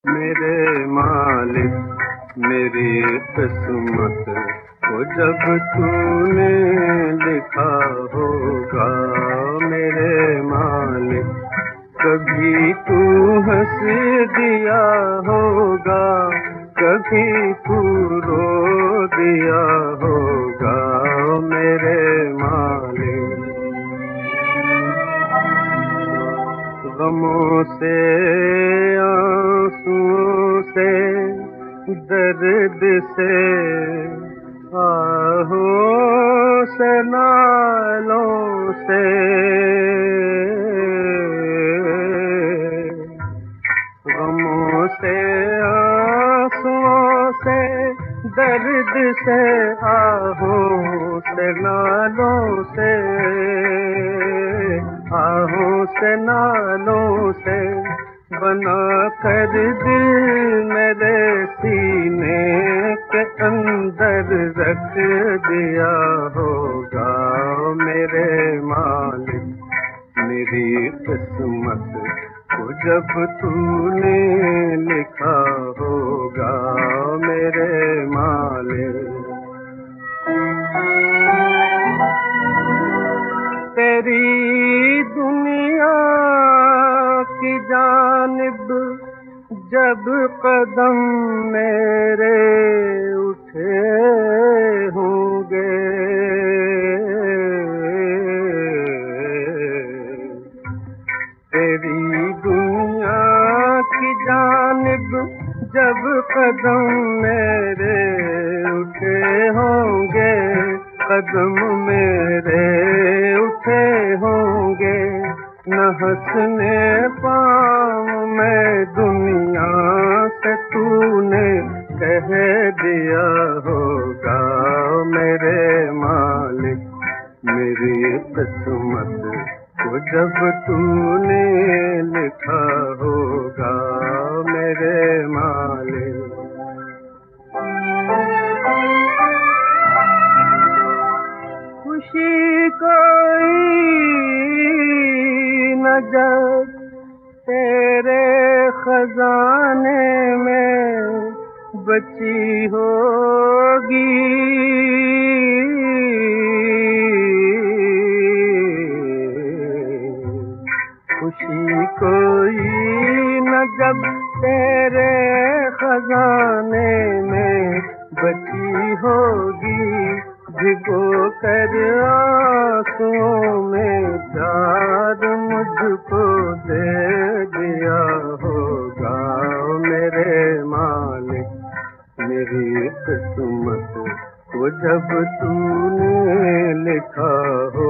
मेरे मालिक मेरी किस्मत को जब तूने लिखा होगा, मेरे मालिक कभी तू हंस दिया होगा, कभी तू रो दिया होगा, मेरे मालिक। गमों से आंसुओं से दर्द से आहों से नालों से गमों से आंसुओं से दर्द से आहों से नालों से आहों से नालों से बना कर दिल मेरे सीने के अंदर रख दिया होगा, मेरे मालिक मेरी किस्मत को जब तूने लिखा होगा, मेरे मालिक। तेरी दुनिया की जानिब जब कदम मेरे उठे होंगे, तेरी दुनिया की जानिब जब कदम मेरे उठे होंगे, कदम मेरे उठे होंगे, न हंसने पाऊं मैं दुनिया से तूने कह दिया होगा, मेरे मालिक मेरी किस्मत को जब तूने लिखा होगा, मेरे मालिक। खुशी कोई न जब तेरे खजाने में बची होगी, खुशी कोई न जब तेरे खजाने में बची होगी, भिगो कर आंसुओं में प्यार मुझको दे दिया होगा, मेरे मालिक मेरी किस्मत को जब तूने लिखा हो